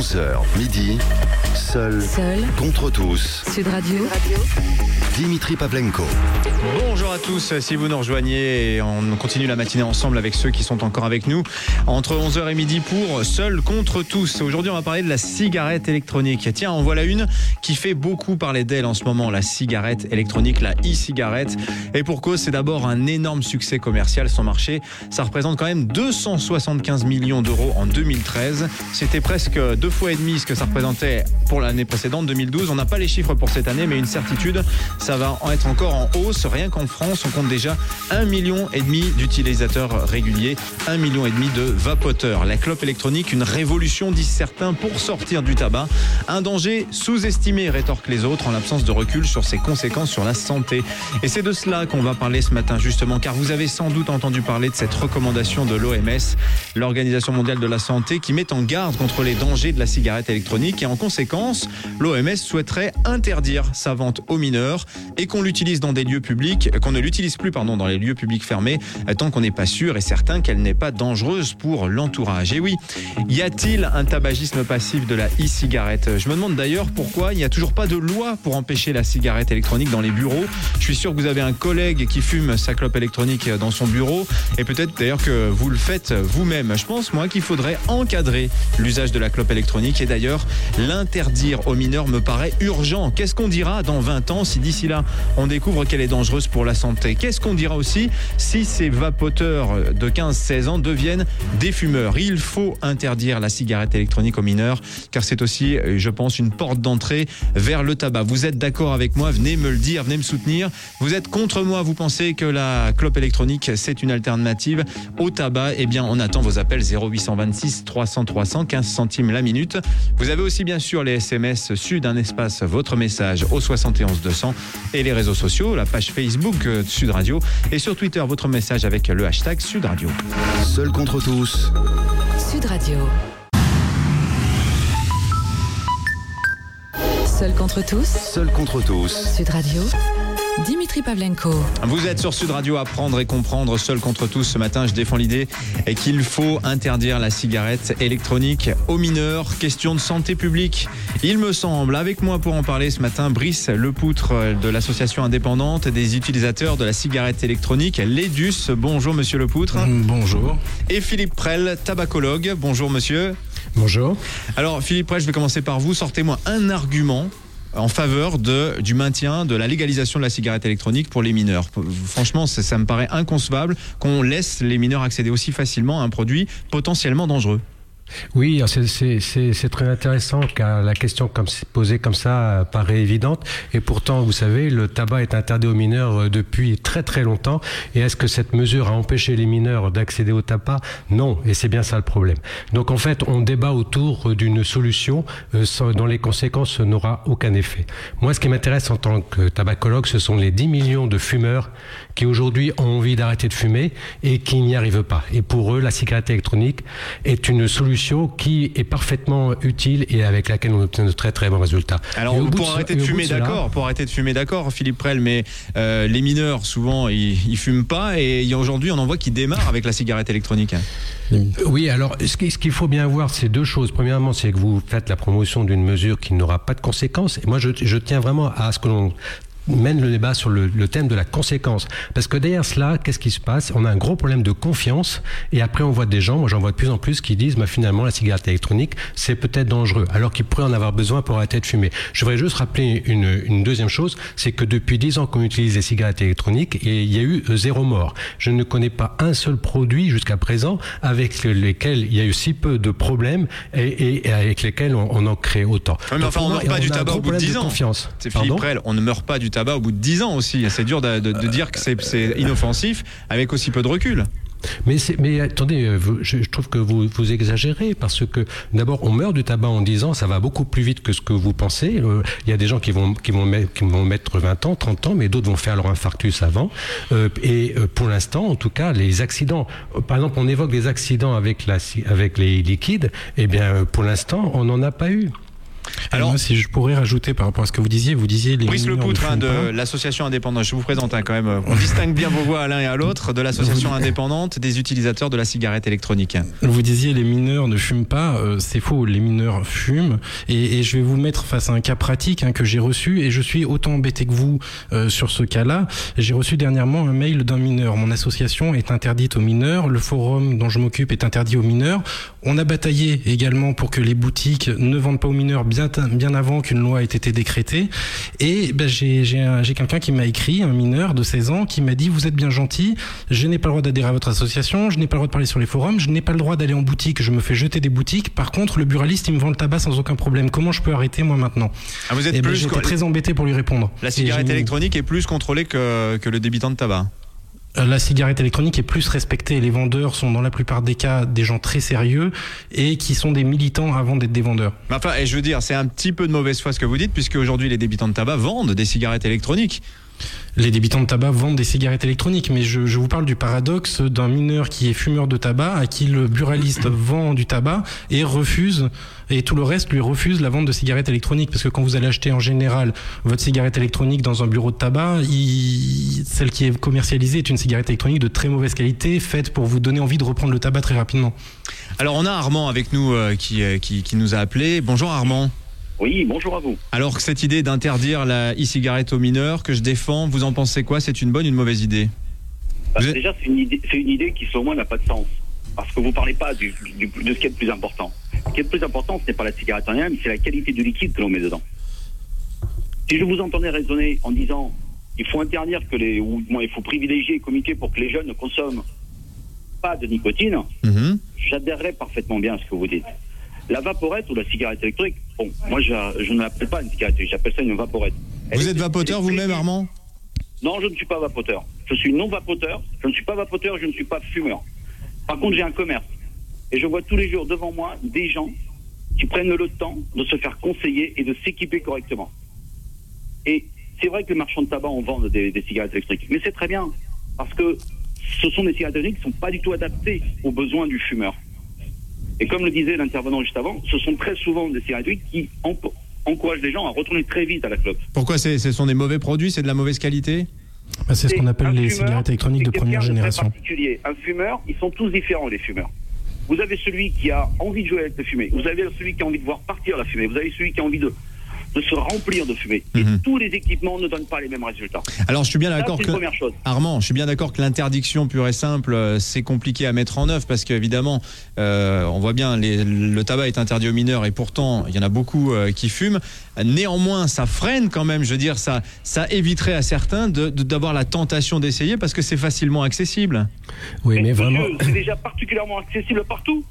11h midi, seul contre tous. Sud Radio. Dimitri Pavlenko. Bonjour à tous, si vous nous rejoignez, on continue la matinée ensemble avec ceux qui sont encore avec nous entre 11h et midi pour Seul contre tous. Aujourd'hui on va parler de la cigarette électronique. Tiens, en voilà une qui fait beaucoup parler d'elle en ce moment, la cigarette électronique, la e-cigarette. Et pour cause, c'est d'abord un énorme succès commercial. Son marché, ça représente quand même 275 millions d'euros en 2013. C'était presque 2 fois et demi ce que ça représentait pour l'année précédente, 2012. On n'a pas les chiffres pour cette année, mais une certitude, ça va être encore en hausse. Rien qu'en France, on compte déjà 1,5 million d'utilisateurs réguliers, 1,5 million de vapoteurs. La clope électronique, une révolution, disent certains, pour sortir du tabac. Un danger sous-estimé, rétorquent les autres, en l'absence de recul sur ses conséquences sur la santé. Et c'est de cela qu'on va parler ce matin, justement, car vous avez sans doute entendu parler de cette recommandation de l'OMS, l'Organisation mondiale de la santé, qui met en garde contre les dangers de la cigarette électronique. Et en conséquence, l'OMS souhaiterait interdire sa vente aux mineurs et qu'on l'utilise dans des lieux publics, qu'on ne l'utilise plus dans les lieux publics fermés, tant qu'on n'est pas sûr et certain qu'elle n'est pas dangereuse pour l'entourage. Et oui, y a-t-il un tabagisme passif de la e-cigarette ? Je me demande d'ailleurs pourquoi il n'y a toujours pas de loi pour empêcher la cigarette électronique dans les bureaux. Je suis sûr que vous avez un collègue qui fume sa clope électronique dans son bureau, et peut-être d'ailleurs que vous le faites vous-même. Je pense, moi, qu'il faudrait encadrer l'usage de la clope électronique, et d'ailleurs l'interdire aux mineurs me paraît urgent. Qu'est-ce qu'on dira dans 20 ans si d'ici là on découvre qu'elle est dangereuse pour la santé? Qu'est-ce qu'on dira aussi si ces vapoteurs de 15-16 ans deviennent des fumeurs? Il faut interdire la cigarette électronique aux mineurs, car c'est aussi, je pense, une porte d'entrée vers le tabac. Vous êtes d'accord avec moi? Venez me le dire, venez me soutenir. Vous êtes contre moi? Vous pensez que la clope électronique, c'est une alternative au tabac? Eh bien, on attend vos appels 0826 300 300, 15 centimes la minute. Vous avez aussi bien sûr les SMS Sud, un espace, votre message au 71 200, et les réseaux sociaux, la page Facebook de Sud Radio, et sur Twitter, votre message avec le hashtag Sud Radio. Seul contre tous. Sud Radio. Seul contre tous. Seul contre tous. Sud Radio. Dimitri Pavlenko. Vous êtes sur Sud Radio, apprendre et comprendre. Seul contre tous. Ce matin, je défends l'idée qu'il faut interdire la cigarette électronique aux mineurs. Question de santé publique, il me semble. Avec moi pour en parler ce matin, Brice Lepoutre de l'association indépendante des utilisateurs de la cigarette électronique, l'EDUS. Bonjour monsieur Lepoutre. Bonjour. Et Philippe Prel, tabacologue. Bonjour monsieur. Bonjour. Alors Philippe Prel, je vais commencer par vous. Sortez-moi un argument en faveur du maintien de la légalisation de la cigarette électronique pour les mineurs. Franchement, ça me paraît inconcevable qu'on laisse les mineurs accéder aussi facilement à un produit potentiellement dangereux. Oui, c'est très intéressant car la question posée comme ça paraît évidente, et pourtant vous savez, le tabac est interdit aux mineurs depuis très très longtemps. Et est-ce que cette mesure a empêché les mineurs d'accéder au tabac? Non, et c'est bien ça le problème. Donc en fait, on débat autour d'une solution dont les conséquences n'aura aucun effet. Moi, ce qui m'intéresse en tant que tabacologue, ce sont les 10 millions de fumeurs qui aujourd'hui ont envie d'arrêter de fumer et qui n'y arrivent pas. Et pour eux, la cigarette électronique est une solution qui est parfaitement utile et avec laquelle on obtient de très très bons résultats. Alors pour arrêter de fumer, d'accord, Philippe Prel, mais les mineurs souvent ils fument pas, et aujourd'hui on en voit qui démarrent avec la cigarette électronique. Oui, alors ce qu'il faut bien voir, c'est deux choses. Premièrement, c'est que vous faites la promotion d'une mesure qui n'aura pas de conséquences, et moi je tiens vraiment à ce que l'on mène le débat sur le thème de la conséquence. Parce que derrière cela, qu'est-ce qui se passe? On a un gros problème de confiance, et après on voit des gens, moi j'en vois de plus en plus, qui disent finalement la cigarette électronique c'est peut-être dangereux, alors qu'ils pourraient en avoir besoin pour arrêter de fumer. Je voudrais juste rappeler une deuxième chose, c'est que depuis 10 ans qu'on utilise les cigarettes électroniques, et il y a eu 0 mort. Je ne connais pas un seul produit jusqu'à présent avec lesquels il y a eu si peu de problèmes et avec lesquels on en crée autant. Oui, mais enfin, on ne meurt pas du tabac au bout de 10 ans. C'est Philippe Prel, on ne meurt pas du tabac au bout de 10 ans aussi. C'est dur de dire que c'est inoffensif avec aussi peu de recul. Mais attendez, je trouve que vous exagérez, parce que d'abord on meurt du tabac en 10 ans, ça va beaucoup plus vite que ce que vous pensez. Il y a des gens qui vont mettre 20 ans, 30 ans, mais d'autres vont faire leur infarctus avant. Pour l'instant, en tout cas, les accidents, par exemple, on évoque des accidents avec les liquides, eh bien pour l'instant, on n'en a pas eu. Alors, moi, si je pourrais rajouter par rapport à ce que vous disiez les Brice mineurs Lepoutre ne fument de pas. l'association indépendante, je vous présente quand même, on distingue bien vos voix à l'un et à l'autre, de l'association indépendante des utilisateurs de la cigarette électronique. Vous disiez les mineurs ne fument pas, c'est faux, les mineurs fument et je vais vous mettre face à un cas pratique que j'ai reçu et je suis autant embêté que vous sur ce cas-là. J'ai reçu dernièrement un mail d'un mineur. Mon association est interdite aux mineurs, le forum dont je m'occupe est interdit aux mineurs. On a bataillé également pour que les boutiques ne vendent pas aux mineurs bien avant qu'une loi ait été décrétée. Et j'ai quelqu'un qui m'a écrit, un mineur de 16 ans, qui m'a dit: vous êtes bien gentil, je n'ai pas le droit d'adhérer à votre association, je n'ai pas le droit de parler sur les forums, je n'ai pas le droit d'aller en boutique, je me fais jeter des boutiques. Par contre, le buraliste, il me vend le tabac sans aucun problème. Comment je peux arrêter moi maintenant? Ah, vous êtes j'étais très embêté pour lui répondre. La cigarette électronique est plus contrôlée que le débitant de tabac. La cigarette électronique est plus respectée. Les vendeurs sont dans la plupart des cas des gens très sérieux et qui sont des militants avant d'être des vendeurs. Enfin, et je veux dire, c'est un petit peu de mauvaise foi ce que vous dites, puisque aujourd'hui les débitants de tabac vendent des cigarettes électroniques. Les débitants de tabac vendent des cigarettes électroniques, mais je vous parle du paradoxe d'un mineur qui est fumeur de tabac, à qui le buraliste vend du tabac et tout le reste lui refuse la vente de cigarettes électroniques. Parce que quand vous allez acheter en général votre cigarette électronique dans un bureau de tabac, celle qui est commercialisée est une cigarette électronique de très mauvaise qualité, faite pour vous donner envie de reprendre le tabac très rapidement. Alors on a Armand avec nous qui nous a appelé. Bonjour Armand. Oui, bonjour à vous. Alors cette idée d'interdire la e-cigarette aux mineurs que je défends, vous en pensez quoi? C'est une bonne ou une mauvaise idée? Déjà, c'est une idée qui, selon moi, n'a pas de sens. Parce que vous ne parlez pas de ce qui est le plus important. Ce qui est le plus important, ce n'est pas la cigarette en elle-même, c'est la qualité du liquide que l'on met dedans. Si je vous entendais raisonner en disant il faut interdire il faut privilégier et communiquer pour que les jeunes ne consomment pas de nicotine, j'adhérerais parfaitement bien à ce que vous dites. La vaporette ou la cigarette électronique, bon, moi je ne l'appelle pas une cigarette, j'appelle ça une vaporette. Vous êtes vapoteur vous-même, Armand? Non, je ne suis pas vapoteur. Je suis non vapoteur, je ne suis pas vapoteur, je ne suis pas fumeur. Par contre, j'ai un commerce. Et je vois tous les jours devant moi des gens qui prennent le temps de se faire conseiller et de s'équiper correctement. Et c'est vrai que les marchands de tabac en vendent des cigarettes électriques. Mais c'est très bien, parce que ce sont des cigarettes électriques qui ne sont pas du tout adaptées aux besoins du fumeur. Et comme le disait l'intervenant juste avant, ce sont très souvent des cigarettes électriques qui encouragent les gens à retourner très vite à la clope. Pourquoi ce sont des mauvais produits? C'est de la mauvaise qualité? C'est ce qu'on appelle les cigarettes électroniques de première génération. Particulier. Un fumeur, ils sont tous différents, les fumeurs. Vous avez celui qui a envie de jouer avec la fumée. Vous avez celui qui a envie de voir partir la fumée. Vous avez celui qui a envie de se remplir de fumée. Et tous les équipements ne donnent pas les mêmes résultats. Alors je suis bien d'accord c'est que la première chose. Armand, je suis bien d'accord que l'interdiction pure et simple, c'est compliqué à mettre en œuvre parce qu'évidemment, on voit bien le tabac est interdit aux mineurs et pourtant il y en a beaucoup qui fument. Néanmoins, ça freine quand même. Je veux dire, ça éviterait à certains d'avoir la tentation d'essayer parce que c'est facilement accessible. Oui, mais vraiment, c'est déjà particulièrement accessible partout.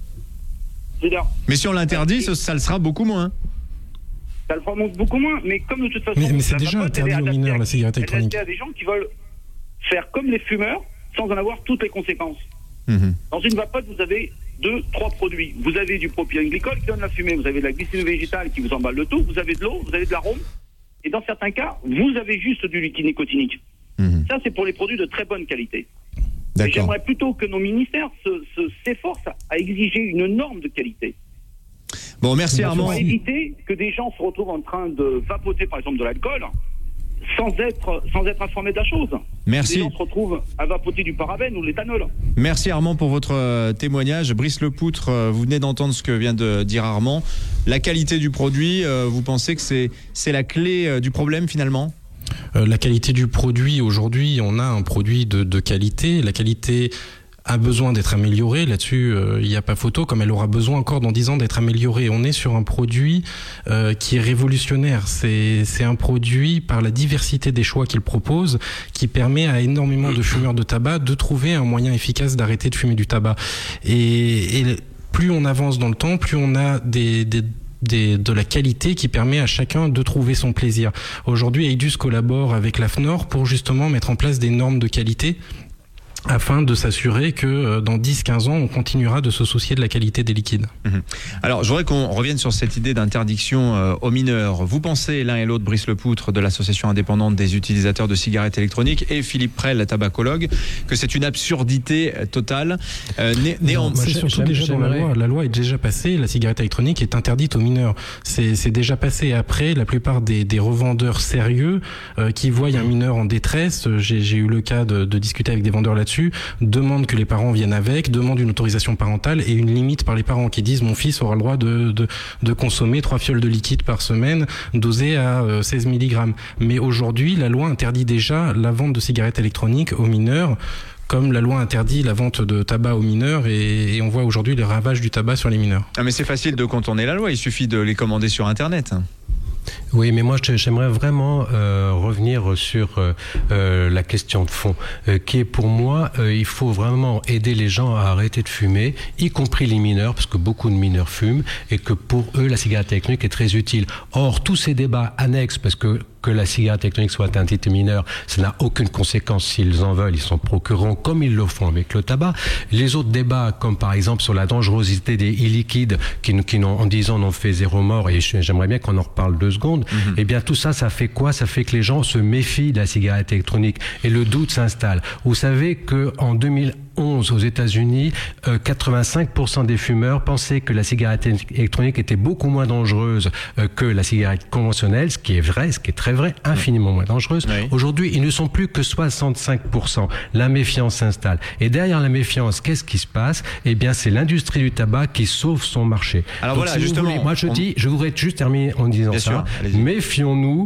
Mais si on l'interdit, ça le sera beaucoup moins. Ça le fera beaucoup moins, mais comme de toute façon... Mais c'est déjà interdit aux mineurs, la cigarette électronique. Il y a des gens qui veulent faire comme les fumeurs, sans en avoir toutes les conséquences. Dans une vapote, vous avez 2-3 produits. Vous avez du propylène-glycol qui donne la fumée, vous avez de la glycine végétale qui vous emballe le tout, vous avez de l'eau, vous avez de l'arôme, et dans certains cas, vous avez juste du liquide nicotinique. Ça, c'est pour les produits de très bonne qualité. Et j'aimerais plutôt que nos ministères s'efforcent à exiger une norme de qualité. Bon, merci Armand. Pour éviter que des gens se retrouvent en train de vapoter par exemple de l'alcool sans être informés de la chose. Merci. Les gens se retrouvent à vapoter du parabène ou de l'éthanol. Merci Armand pour votre témoignage. Brice Lepoutre, vous venez d'entendre ce que vient de dire Armand. La qualité du produit, vous pensez que c'est la clé du problème finalement ? La qualité du produit, aujourd'hui, on a un produit de qualité. La qualité a besoin d'être améliorée. Là-dessus, il n'y a pas photo, comme elle aura besoin encore dans 10 ans d'être améliorée. On est sur un produit qui est révolutionnaire. C'est un produit, par la diversité des choix qu'il propose, qui permet à énormément de fumeurs de tabac de trouver un moyen efficace d'arrêter de fumer du tabac. Et plus on avance dans le temps, plus on a de la qualité qui permet à chacun de trouver son plaisir. Aujourd'hui, Aidus collabore avec l'AFNOR pour justement mettre en place des normes de qualité afin de s'assurer que dans 10-15 ans, on continuera de se soucier de la qualité des liquides. Alors, je voudrais qu'on revienne sur cette idée d'interdiction aux mineurs. Vous pensez, l'un et l'autre, Brice Lepoutre de l'association indépendante des utilisateurs de cigarettes électroniques et Philippe Prel, tabacologue, que c'est une absurdité totale. C'est surtout déjà dans la loi. La loi est déjà passée, la cigarette électronique est interdite aux mineurs. C'est déjà passé. Après, la plupart des revendeurs sérieux qui voient un mineur en détresse, j'ai eu le cas de discuter avec des vendeurs là-dessus, demande que les parents viennent avec, demande une autorisation parentale et une limite par les parents qui disent mon fils aura le droit de consommer 3 fioles de liquide par semaine dosées à 16 mg. Mais aujourd'hui, la loi interdit déjà la vente de cigarettes électroniques aux mineurs, comme la loi interdit la vente de tabac aux mineurs, et on voit aujourd'hui les ravages du tabac sur les mineurs. Ah mais c'est facile de contourner la loi, il suffit de les commander sur Internet. Oui, mais moi j'aimerais vraiment revenir sur la question de fond, qui est pour moi, il faut vraiment aider les gens à arrêter de fumer, y compris les mineurs, parce que beaucoup de mineurs fument, et que pour eux la cigarette électronique est très utile. Or, tous ces débats annexes, parce que la cigarette électronique soit interdite aux mineurs, ça n'a aucune conséquence. S'ils en veulent, ils s'en procureront comme ils le font avec le tabac. Les autres débats, comme par exemple sur la dangerosité des e-liquides, qui en 10 ans n'ont fait 0 mort, et j'aimerais bien qu'on en reparle 2 secondes, eh bien tout ça, ça fait quoi? Ça fait que les gens se méfient de la cigarette électronique et le doute s'installe. Vous savez qu'en 2011, aux États-Unis, 85% des fumeurs pensaient que la cigarette électronique était beaucoup moins dangereuse que la cigarette conventionnelle, ce qui est vrai, ce qui est très vrai, infiniment moins dangereuse. Oui. Aujourd'hui, ils ne sont plus que 65%. La méfiance s'installe. Et derrière la méfiance, qu'est-ce qui se passe? Eh bien, c'est l'industrie du tabac qui sauve son marché. Alors donc, voilà, si justement. Voulez, moi, je voudrais juste terminer en disant bien ça. Sûr, méfions-nous,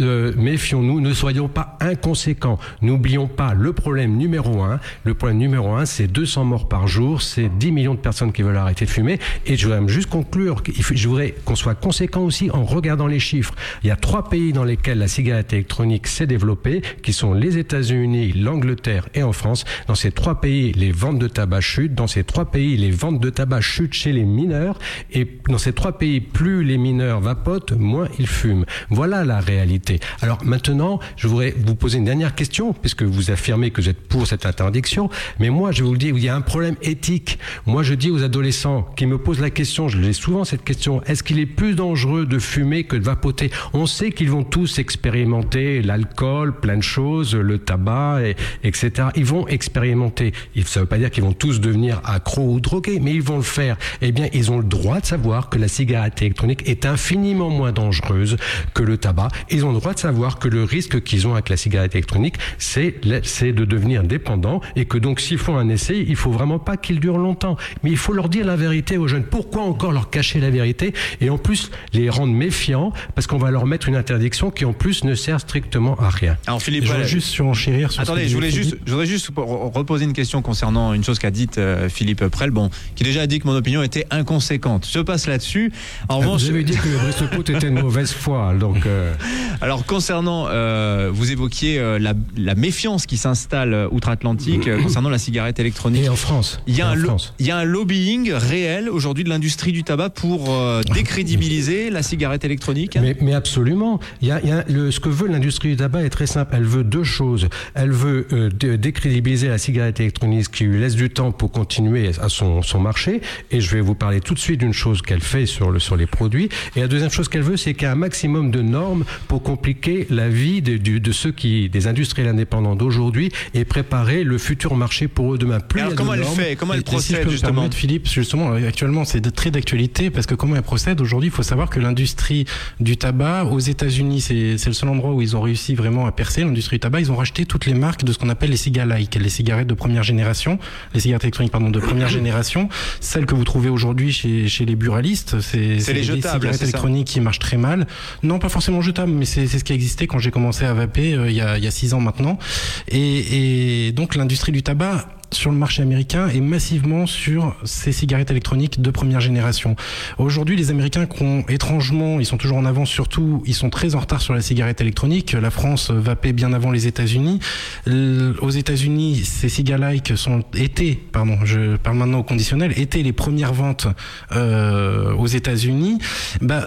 ne soyons pas inconséquents. N'oublions pas le problème numéro 1. Le problème numéro 1, c'est 200 morts par jour, c'est 10 millions de personnes qui veulent arrêter de fumer. Et je voudrais juste conclure, je voudrais qu'on soit conséquent aussi en regardant les chiffres. Il y a 3 pays dans lesquels la cigarette électronique s'est développée, qui sont les États-Unis, l'Angleterre et en France. Dans ces 3 pays, les ventes de tabac chutent. Dans ces 3 pays, les ventes de tabac chutent chez les mineurs. Et dans ces 3 pays, plus les mineurs vapotent, moins ils fument. Voilà la réalité. Alors maintenant, je voudrais vous poser une dernière question, puisque vous affirmez que vous êtes pour cette interdiction. Mais moi, je vous le dis, il y a un problème éthique. Moi, je dis aux adolescents qui me posent la question, je l'ai souvent cette question, est-ce qu'il est plus dangereux de fumer que de vapoter? On sait qu'ils vont tous expérimenter l'alcool, plein de choses, le tabac, etc. Ils vont expérimenter. Ça ne veut pas dire qu'ils vont tous devenir accros ou drogués, mais ils vont le faire. Eh bien, ils ont le droit de savoir que la cigarette électronique est infiniment moins dangereuse que le tabac. Ils ont le droit de savoir que le risque qu'ils ont avec la cigarette électronique, c'est de devenir dépendant, et que donc s'ils font un essai, il faut vraiment pas qu'il dure longtemps. Mais il faut leur dire la vérité aux jeunes. Pourquoi encore leur cacher la vérité? Et en plus, les rendre méfiants, parce qu'on va leur mettre une interdiction qui en plus ne sert strictement à rien. Alors Philippe, je voudrais juste surenchérir sur attendez, je voudrais juste reposer une question concernant une chose qu'a dite Philippe Prel, qui déjà a dit que mon opinion était inconséquente. Je passe là-dessus. En revanche, vous avez dit que Brice Lepoutre était de mauvaise foi, donc. Alors concernant, vous évoquiez la méfiance qui s'installe outre-Atlantique concernant la cigarette électronique. Et en France. Il y a un lobbying réel aujourd'hui de l'industrie du tabac pour décrédibiliser la cigarette électronique. Mais absolument. Ce que veut l'industrie du tabac est très simple. Elle veut 2 choses. Elle veut décrédibiliser la cigarette électronique, qui lui laisse du temps pour continuer à son marché. Et je vais vous parler tout de suite d'une chose qu'elle fait sur les produits. Et la deuxième chose qu'elle veut, c'est qu'il y a un maximum de normes pour compliquer la vie des industriels indépendants d'aujourd'hui et préparer le futur marché pour eux demain. Alors comment elle fait? Comment elle procède, si je peux justement? me permettre, Philippe, justement, actuellement, c'est très d'actualité, parce que comment elle procède aujourd'hui? Il faut savoir que l'industrie du tabac aux États-Unis, c'est le seul endroit où ils ont réussi vraiment à percer l'industrie du tabac. Ils ont racheté toutes les marques de ce qu'on appelle les ciga-like, les cigarettes de première génération, les cigarettes électroniques, de première génération. Celles que vous trouvez aujourd'hui chez les buralistes, c'est les jetables, cigarettes électroniques qui marchent très mal. Non, pas forcément jetables, mais c'est ce qui existait quand j'ai commencé à vaper il y a 6 ans maintenant. Et donc l'industrie du tabac sur le marché américain et massivement sur ces cigarettes électroniques de première génération. Aujourd'hui, les Américains étrangement, ils sont toujours en avance, surtout, ils sont très en retard sur la cigarette électronique. La France vapait bien avant les États-Unis. Aux États-Unis, ces ciga-like je parle maintenant au conditionnel, étaient les premières ventes aux États-Unis.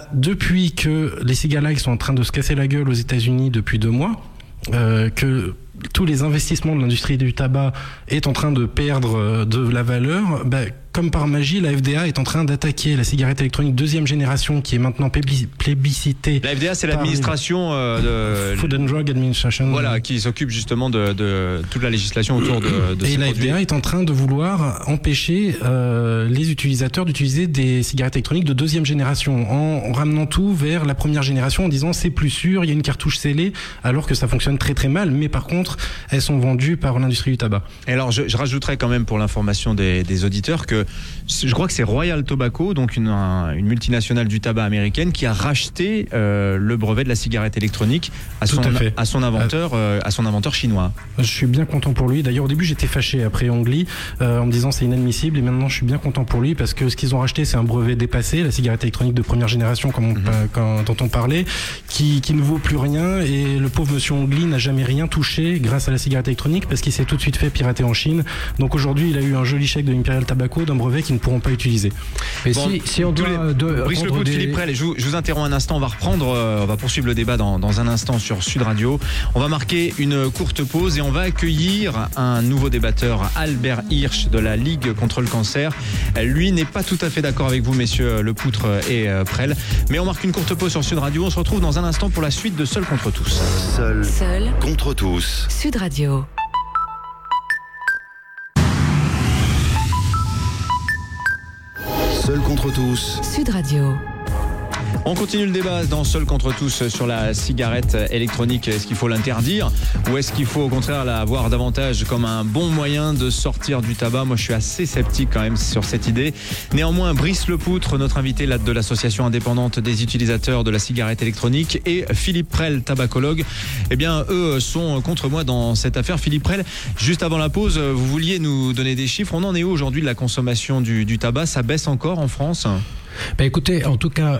Depuis que les ciga-like sont en train de se casser la gueule aux États-Unis depuis 2 mois, que tous les investissements de l'industrie du tabac est en train de perdre de la valeur, comme par magie, la FDA est en train d'attaquer la cigarette électronique deuxième génération qui est maintenant plébiscitée. La FDA, c'est l'administration de Food and Drug Administration. Voilà, qui s'occupe justement de toute la législation autour de et ces la produits. FDA est en train de vouloir empêcher les utilisateurs d'utiliser des cigarettes électroniques de deuxième génération en ramenant tout vers la première génération en disant c'est plus sûr, il y a une cartouche scellée, alors que ça fonctionne très très mal, mais par contre elles sont vendues par l'industrie du tabac. Et alors je rajouterais quand même pour l'information des auditeurs que je crois que c'est Royal Tobacco, donc une multinationale du tabac américaine, qui a racheté le brevet de la cigarette électronique à son inventeur chinois. Je suis bien content pour lui. D'ailleurs, au début, j'étais fâché après Angli en me disant c'est inadmissible, et maintenant je suis bien content pour lui parce que ce qu'ils ont racheté, c'est un brevet dépassé, la cigarette électronique de première génération, dont on parlait, qui ne vaut plus rien, et le pauvre monsieur Angli n'a jamais rien touché grâce à la cigarette électronique parce qu'il s'est tout de suite fait pirater en Chine. Donc aujourd'hui, il a eu un joli chèque de l'Imperial Tobacco d'un brevet qu'ils ne pourront pas utiliser. Mais si on doit Brice Le Coup de Philippe Prel, je vous interromps un instant, on va poursuivre le débat dans un instant sur Sud Radio. On va marquer une courte pause et on va accueillir un nouveau débatteur, Albert Hirsch de la Ligue contre le cancer. Lui n'est pas tout à fait d'accord avec vous, messieurs Lepoutre et Prel, mais on marque une courte pause sur Sud Radio. On se retrouve dans un instant pour la suite de Seul contre tous. Seul contre tous. Sud Radio. Seul contre tous. Sud Radio. On continue le débat dans Seul contre tous sur la cigarette électronique. Est-ce qu'il faut l'interdire ou est-ce qu'il faut au contraire la voir davantage comme un bon moyen de sortir du tabac? Moi, je suis assez sceptique quand même sur cette idée. Néanmoins, Brice Lepoutre, notre invité de l'association indépendante des utilisateurs de la cigarette électronique, et Philippe Prel, tabacologue, eh bien, eux sont contre moi dans cette affaire. Philippe Prel, juste avant la pause, vous vouliez nous donner des chiffres. On en est où aujourd'hui de la consommation du tabac? Ça baisse encore en France? Écoutez, en tout cas,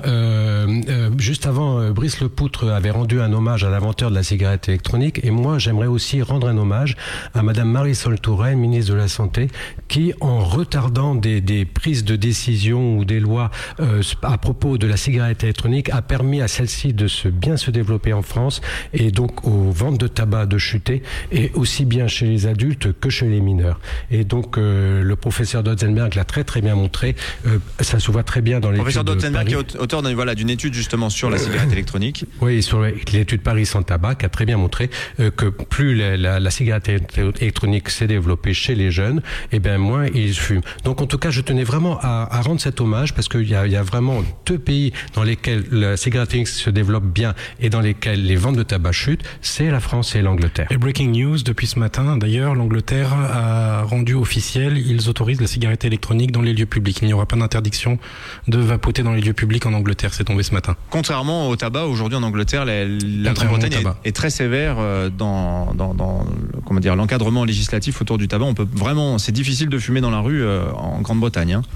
juste avant, Brice Lepoutre avait rendu un hommage à l'inventeur de la cigarette électronique, et moi j'aimerais aussi rendre un hommage à Madame Marisol Touraine, ministre de la Santé, qui, en retardant des prises de décision ou des lois à propos de la cigarette électronique, a permis à celle-ci de bien se développer en France, et donc aux ventes de tabac de chuter, et aussi bien chez les adultes que chez les mineurs. Et donc le professeur Dotzenberg l'a très très bien montré, ça se voit très bien dans professeur Dotzenberg, qui est auteur d'une étude justement sur la cigarette électronique. Oui, sur l'étude Paris sans tabac, qui a très bien montré que plus la cigarette électronique s'est développée chez les jeunes, et bien moins ils fument. Donc en tout cas, je tenais vraiment à rendre cet hommage, parce qu'il y a vraiment deux pays dans lesquels la cigarette électronique se développe bien et dans lesquels les ventes de tabac chutent, c'est la France et l'Angleterre. Et breaking news, depuis ce matin, d'ailleurs, l'Angleterre a rendu officiel, ils autorisent la cigarette électronique dans les lieux publics. Il n'y aura pas d'interdiction de vapoter dans les lieux publics en Angleterre, c'est tombé ce matin. Contrairement au tabac, aujourd'hui en Angleterre, la Grande-Bretagne est très sévère dans l'encadrement législatif autour du tabac. C'est difficile de fumer dans la rue en Grande-Bretagne. Hein.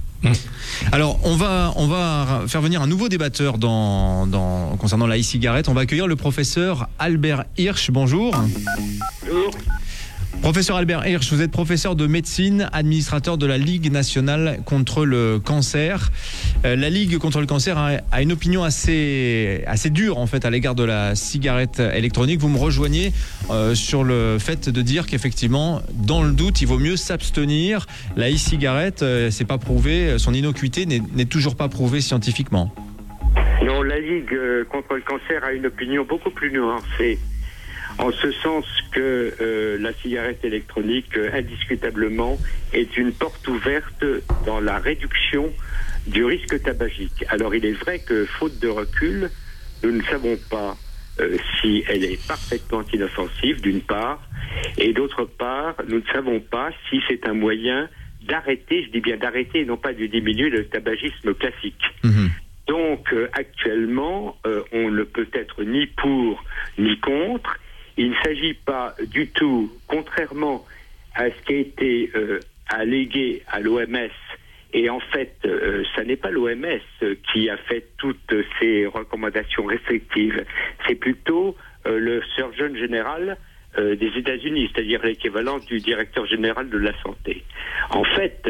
Alors, on va faire venir un nouveau débatteur concernant la e-cigarette. On va accueillir le professeur Albert Hirsch. Bonjour. Bonjour. Professeur Albert Hirsch, vous êtes professeur de médecine, administrateur de la Ligue nationale contre le cancer. La Ligue contre le cancer a une opinion assez dure en fait à l'égard de la cigarette électronique. Vous me rejoignez sur le fait de dire qu'effectivement, dans le doute, il vaut mieux s'abstenir. La e-cigarette, c'est pas prouvé, son innocuité n'est toujours pas prouvée scientifiquement. Non, la Ligue contre le cancer a une opinion beaucoup plus nuancée. En ce sens que la cigarette électronique, indiscutablement, est une porte ouverte dans la réduction du risque tabagique. Alors il est vrai que, faute de recul, nous ne savons pas si elle est parfaitement inoffensive, d'une part, et d'autre part, nous ne savons pas si c'est un moyen d'arrêter, je dis bien d'arrêter, et non pas de diminuer le tabagisme classique. Mmh. Donc actuellement, on ne peut être ni pour ni contre. Il ne s'agit pas du tout, contrairement à ce qui a été allégué à l'OMS, et en fait, ça n'est pas l'OMS qui a fait toutes ces recommandations restrictives, c'est plutôt le Surgeon General des États-Unis, c'est-à-dire l'équivalent du directeur général de la santé. En fait,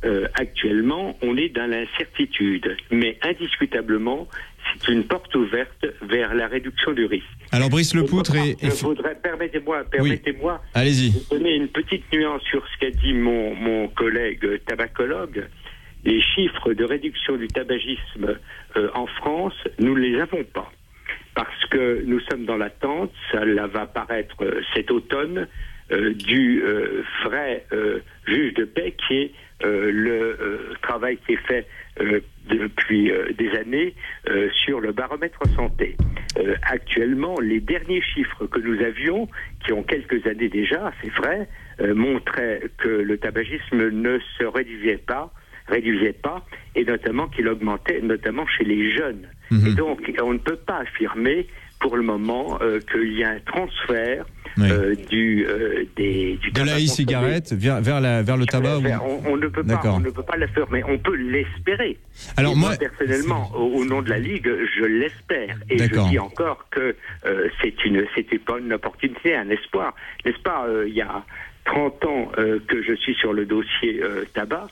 actuellement, on est dans l'incertitude. Mais indiscutablement, c'est une porte ouverte vers la réduction du risque. Alors Brice Lepoutre permettez-moi, allez-y. de donner une petite nuance sur ce qu'a dit mon collègue tabacologue. Les chiffres de réduction du tabagisme en France, nous ne les avons pas. Parce que nous sommes dans l'attente, ça va apparaître cet automne, du vrai juge de paix qui est le travail qui est fait depuis des années sur le baromètre santé. Actuellement, les derniers chiffres que nous avions, qui ont quelques années déjà, c'est vrai, montraient que le tabagisme ne se réduisait pas, et notamment qu'il augmentait, notamment chez les jeunes. Et donc, on ne peut pas affirmer pour le moment qu'il y a un transfert du de la e-cigarette vers le tabac. On ne peut pas l'affirmer, on peut l'espérer. Alors moi, personnellement, au nom de la Ligue, je l'espère, et je dis encore que c'était pas une opportunité, un espoir, n'est-ce pas? Il y a 30 ans que je suis sur le dossier tabac.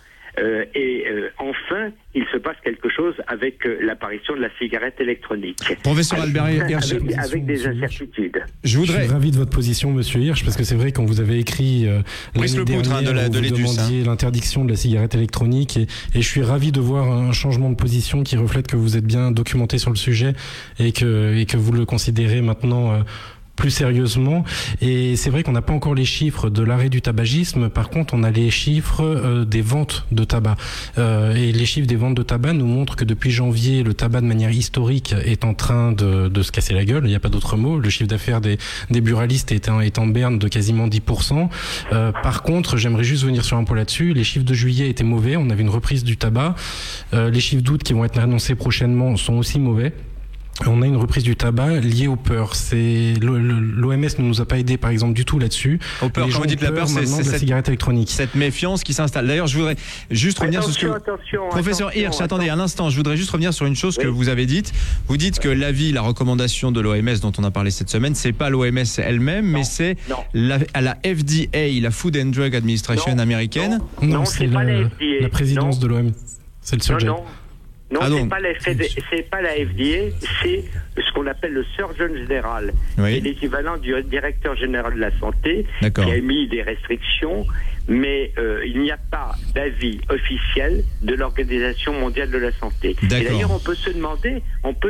Enfin, il se passe quelque chose avec l'apparition de la cigarette électronique. Professeur Albert Hirsch, avec des incertitudes. Je suis ravi de votre position, Monsieur Hirsch, parce que c'est vrai quand vous avez écrit l'année dernière, vous demandiez l'interdiction de la cigarette électronique, et je suis ravi de voir un changement de position qui reflète que vous êtes bien documenté sur le sujet et que vous le considérez maintenant plus sérieusement. Et c'est vrai qu'on n'a pas encore les chiffres de l'arrêt du tabagisme. Par contre, on a les chiffres des ventes de tabac. Et les chiffres des ventes de tabac nous montrent que depuis janvier, le tabac de manière historique est en train de se casser la gueule. Il n'y a pas d'autre mot. Le chiffre d'affaires des buralistes est en berne de quasiment 10%. Par contre, j'aimerais juste venir sur un point là-dessus. Les chiffres de juillet étaient mauvais. On avait une reprise du tabac. Les chiffres d'août qui vont être annoncés prochainement sont aussi mauvais. On a une reprise du tabac liée aux peurs. L'OMS ne nous a pas aidé, par exemple, du tout là-dessus. Aux peurs, quand vous dites la peur, c'est la cigarette électronique. Cette méfiance qui s'installe. D'ailleurs, je voudrais juste revenir sur ce que... Professeur Hirsch, attendez un instant, je voudrais juste revenir sur une chose que vous avez dite. Vous dites que l'avis, la recommandation de l'OMS dont on a parlé cette semaine, c'est pas l'OMS elle-même, mais c'est la FDA, la Food and Drug Administration américaine. Non, c'est la présidence de l'OMS. C'est le surgeon. Non, c'est pas la FDA, c'est ce qu'on appelle le Surgeon Général. C'est l'équivalent du directeur général de la santé qui a émis des restrictions, mais il n'y a pas d'avis officiel de l'Organisation mondiale de la santé. Et d'ailleurs, on peut se demander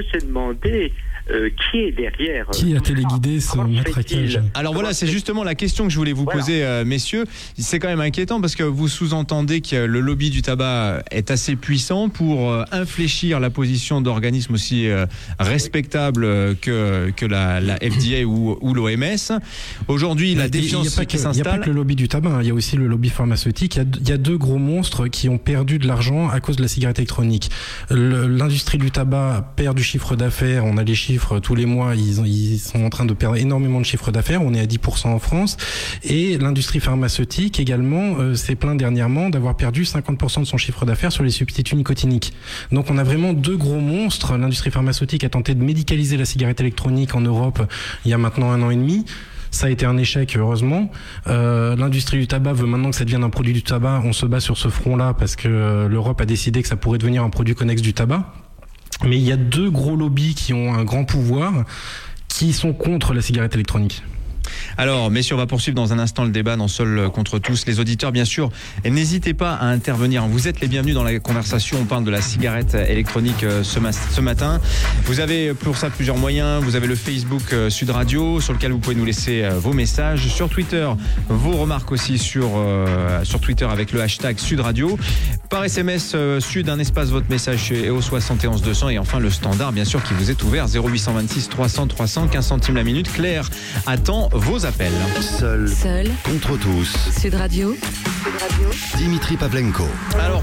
qui est derrière. Qui a téléguidé ce matraquage? Alors voilà, c'est justement la question que je voulais vous poser, messieurs. C'est quand même inquiétant parce que vous sous-entendez que le lobby du tabac est assez puissant pour infléchir la position d'organismes aussi respectables que la FDA ou l'OMS. Aujourd'hui, la défiance qui s'installe. Il n'y a pas que le lobby du tabac, il y a aussi le lobby pharmaceutique. Il y a deux gros monstres qui ont perdu de l'argent à cause de la cigarette électronique. L'industrie du tabac perd du chiffre d'affaires. On a les chiffres tous les mois, ils sont en train de perdre énormément de chiffre d'affaires. On est à 10% en France. Et l'industrie pharmaceutique également s'est plaint dernièrement d'avoir perdu 50% de son chiffre d'affaires sur les substituts nicotiniques. Donc on a vraiment deux gros monstres. L'industrie pharmaceutique a tenté de médicaliser la cigarette électronique en Europe il y a maintenant 1 an et demi. Ça a été un échec, heureusement. L'industrie du tabac veut maintenant que ça devienne un produit du tabac. On se bat sur ce front-là parce que l'Europe a décidé que ça pourrait devenir un produit connexe du tabac. Mais il y a deux gros lobbies qui ont un grand pouvoir, qui sont contre la cigarette électronique. Alors, messieurs, on va poursuivre dans un instant le débat dans Seul contre tous. Les auditeurs, bien sûr, n'hésitez pas à intervenir. Vous êtes les bienvenus dans la conversation. On parle de la cigarette électronique ce matin. Vous avez pour ça plusieurs moyens. Vous avez le Facebook Sud Radio, sur lequel vous pouvez nous laisser vos messages. Sur Twitter, vos remarques aussi sur Twitter avec le hashtag Sud Radio. Par SMS, Sud, un espace, votre message chez EO 71 200. Et enfin, le standard, bien sûr, qui vous est ouvert, 0826 300 300, 15 centimes la minute. Claire attend vos appels. Seul contre tous. Sud Radio. Dimitri Pavlenko. Alors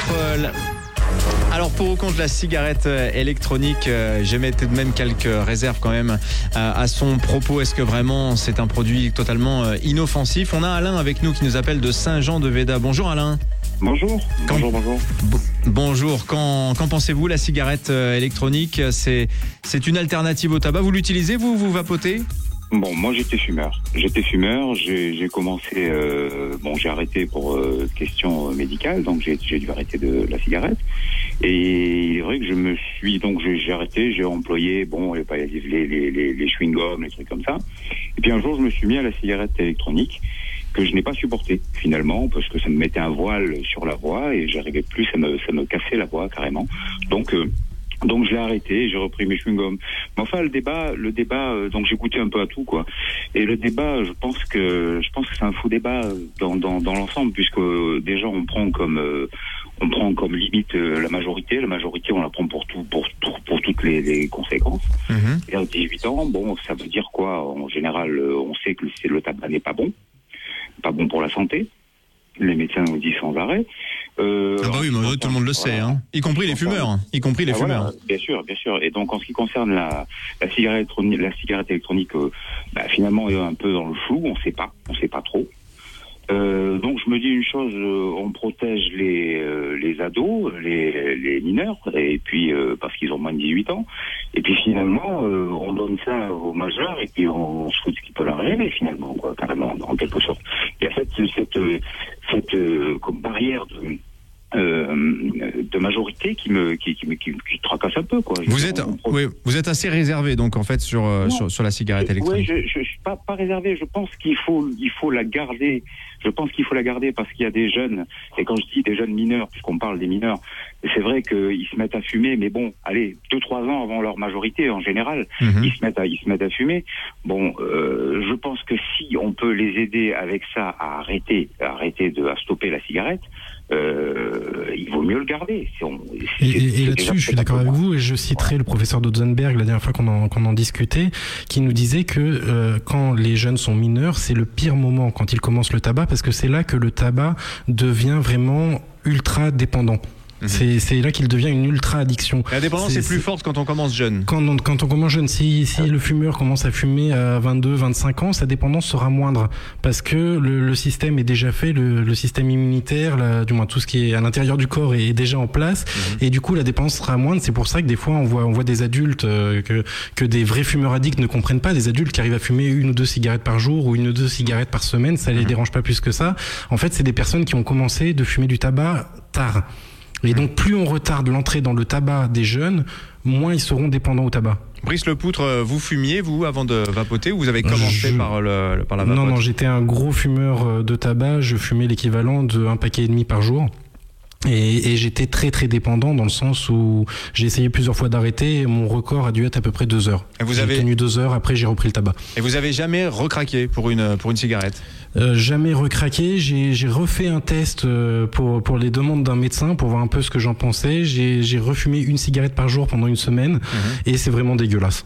pour ou contre la cigarette électronique, j'émets tout de même quelques réserves quand même à son propos. Est-ce que vraiment c'est un produit totalement inoffensif? On a Alain avec nous qui nous appelle de Saint-Jean-de-Véda. Bonjour Alain. Bonjour. Bonjour. Qu'en pensez-vous? La cigarette électronique, c'est une alternative au tabac. Vous l'utilisez, vous vapotez? Bon, moi j'étais fumeur. J'ai commencé, j'ai arrêté pour question médicale, donc j'ai dû arrêter de la cigarette. Et il est vrai que j'ai arrêté, j'ai employé, les chewing-gums, les trucs comme ça. Et puis un jour, je me suis mis à la cigarette électronique, que je n'ai pas supporté finalement, parce que ça me mettait un voile sur la voix et j'arrivais plus, ça me cassait la voix carrément. Donc je l'ai arrêté et j'ai repris mes chewing-gums. Mais enfin, le débat, donc j'ai goûté un peu à tout, quoi. Et le débat, je pense que c'est un faux débat dans l'ensemble, puisque déjà on prend comme limite la majorité. La majorité, on la prend pour toutes les conséquences. Et à 18 ans, bon, ça veut dire quoi? En général, on sait que le tabac n'est pas bon pour la santé. Les médecins nous disent sans arrêt. Tout le monde le sait, hein. Y compris les fumeurs. Voilà, bien sûr. Et donc, en ce qui concerne la cigarette électronique, finalement, on est un peu dans le flou. On sait pas trop. Donc, je me dis une chose, on protège les ados, les mineurs, et puis parce qu'ils ont moins de 18 ans. Et puis finalement, on donne ça aux majeurs, et puis on se fout de ce qui peut leur arriver finalement, quoi, carrément, en quelque sorte. Il y a cette comme barrière de majorité qui tracasse un peu, quoi. Vous êtes assez réservé donc en fait sur la cigarette électronique. Oui, je suis pas réservé. Je pense qu'il faut la garder. Je pense qu'il faut la garder parce qu'il y a des jeunes, et quand je dis des jeunes mineurs, puisqu'on parle des mineurs, c'est vrai qu'ils se mettent à fumer, mais bon, allez, 2-3 ans avant leur majorité en général, ils se mettent à fumer. Bon, je pense que si on peut les aider avec ça à stopper la cigarette, il vaut mieux le garder. Et là-dessus, je suis d'accord avec vous, et je citerai le professeur Dotzenberg la dernière fois qu'on en discutait, qui nous disait que quand les jeunes sont mineurs, c'est le pire moment quand ils commencent le tabac, parce que c'est là que le tabac devient vraiment ultra dépendant. C'est là qu'il devient une ultra addiction. La dépendance est plus forte quand on commence jeune. Quand on commence jeune, si le fumeur commence à fumer à 22, 25 ans, sa dépendance sera moindre parce que le système est déjà fait, le système immunitaire, du moins tout ce qui est à l'intérieur du corps est déjà en place, et du coup la dépendance sera moindre. C'est pour ça que des fois on voit des adultes que des vrais fumeurs addicts ne comprennent pas, des adultes qui arrivent à fumer 1 ou 2 cigarettes par jour ou 1 ou 2 cigarettes par semaine, ça les dérange pas plus que ça. En fait, c'est des personnes qui ont commencé de fumer du tabac tard. Et donc, plus on retarde l'entrée dans le tabac des jeunes, moins ils seront dépendants au tabac. Brice Lepoutre, vous fumiez, vous, avant de vapoter, ou vous avez commencé par la vapote? Non, j'étais un gros fumeur de tabac. Je fumais l'équivalent d'1,5 paquet par jour. Et j'étais très très dépendant dans le sens où j'ai essayé plusieurs fois d'arrêter et mon record a dû être à peu près 2 heures. J'ai tenu 2 heures, après j'ai repris le tabac. Et vous avez jamais recraqué pour une cigarette? Jamais recraqué. J'ai refait un test pour les demandes d'un médecin pour voir un peu ce que j'en pensais. J'ai refumé 1 cigarette par jour pendant 1 semaine et c'est vraiment dégueulasse.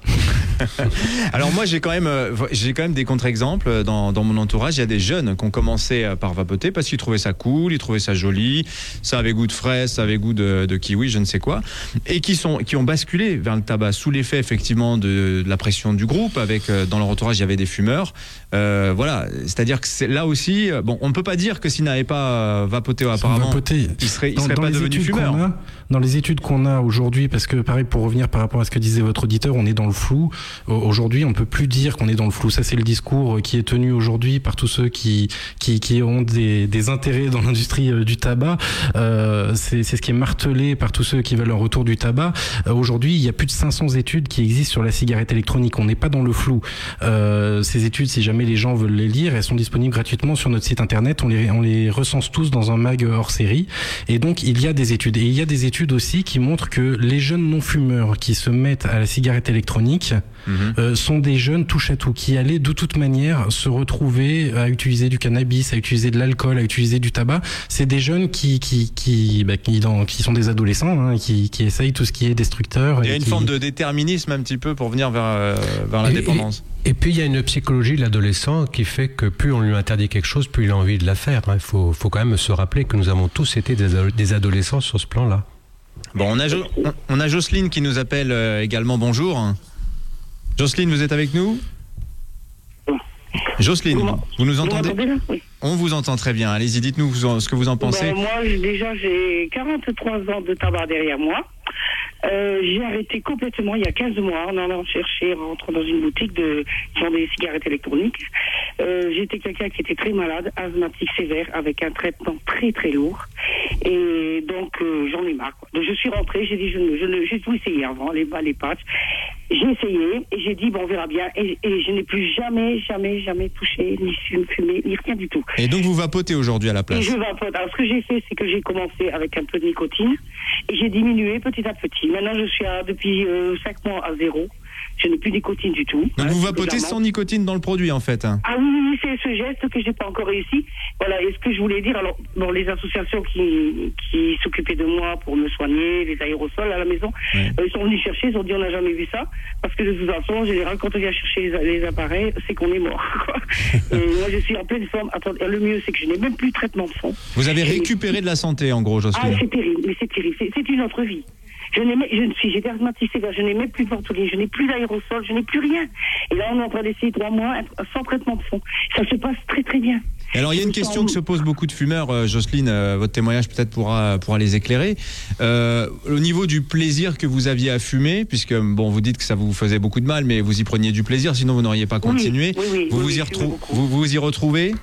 Alors moi j'ai quand même des contre-exemples dans mon entourage. Il y a des jeunes qui ont commencé par vapoter parce qu'ils trouvaient ça cool, ils trouvaient ça joli, ça avait goût de fraise, ça avait goût de kiwi, je ne sais quoi, et qui ont basculé vers le tabac sous l'effet effectivement de la pression du groupe. Avec dans leur entourage il y avait des fumeurs. Voilà, c'est-à-dire que là aussi, on ne peut pas dire que s'ils n'avaient pas vapoté auparavant, ils seraient pas devenus fumeurs. Dans les études qu'on a aujourd'hui, parce que pareil, pour revenir par rapport à ce que disait votre auditeur, on est dans le flou. Aujourd'hui, on ne peut plus dire qu'on est dans le flou. Ça, c'est le discours qui est tenu aujourd'hui par tous ceux qui ont des intérêts dans l'industrie du tabac. C'est ce qui est martelé par tous ceux qui veulent un retour du tabac. Aujourd'hui, il y a plus de 500 études qui existent sur la cigarette électronique. On n'est pas dans le flou. Ces études, si jamais les gens veulent les lire, elles sont disponibles gratuitement sur notre site internet. On les recense tous dans un mag hors série. Et donc, il y a des études. Et il y a des études aussi qui montrent que les jeunes non-fumeurs qui se mettent à la cigarette électronique sont des jeunes touche-à-tout qui allaient de toute manière se retrouver à utiliser du cannabis, à utiliser de l'alcool, à utiliser du tabac. C'est des jeunes qui sont des adolescents, qui essayent tout ce qui est destructeur. Il y a une forme de déterminisme un petit peu pour venir vers la dépendance. Et puis il y a une psychologie de l'adolescent qui fait que plus on lui interdit quelque chose, plus il a envie de la faire. Il faut quand même se rappeler que nous avons tous été des adolescents sur ce plan-là. Bon, on a Jocelyne qui nous appelle également. Bonjour. Jocelyne, vous êtes avec nous? Jocelyne, vous nous entendez? Oui. On vous entend très bien. Allez-y, dites-nous ce que vous en pensez. Moi, déjà, j'ai 43 ans de tabac derrière moi. J'ai arrêté complètement il y a 15 mois en allant chercher, en rentrant dans une boutique qui vend des cigarettes électroniques. J'étais quelqu'un qui était très malade, asthmatique sévère, avec un traitement très très lourd. Et donc j'en ai marre, quoi. Donc je suis rentrée, j'ai dit j'ai tout essayé avant, les patchs. J'ai essayé et j'ai dit bon, on verra bien. Et je n'ai plus jamais touché, ni fumé, ni rien du tout. Et donc vous vapotez aujourd'hui à la place? Et je vapote. Alors ce que j'ai fait, c'est que j'ai commencé avec un peu de nicotine et j'ai diminué petit à petit. Maintenant je suis depuis 5 mois à 0. Je n'ai plus de nicotine du tout. Donc vous vapotez sans nicotine dans le produit en fait? Ah oui, c'est ce geste que j'ai pas encore réussi. Voilà, et ce que je voulais dire, alors, bon, les associations qui s'occupaient de moi pour me soigner, les aérosols à la maison, ils sont venus chercher, ils ont dit on n'a jamais vu ça, parce que de toute façon, en général, quand on vient chercher les appareils, c'est qu'on est mort, quoi. Et moi, je suis en pleine forme. Attendez, le mieux, c'est que je n'ai même plus de traitement de fond. Vous avez récupéré de la santé, en gros, Jocelyne. Ah, c'est terrible, mais c'est terrible. C'est une autre vie. J'étais asthmatique sévère, je n'ai même plus de ventoline, je n'ai plus d'aérosol, je n'ai plus rien. Et là, on est en train d'essayer 3 mois sans traitement de fond. Ça se passe très très bien. Et alors, il y a une question que se posent beaucoup de fumeurs, Jocelyne, votre témoignage peut-être pourra les éclairer. Au niveau du plaisir que vous aviez à fumer, puisque bon, vous dites que ça vous faisait beaucoup de mal, mais vous y preniez du plaisir, sinon vous n'auriez pas continué. Vous vous y retrouvez?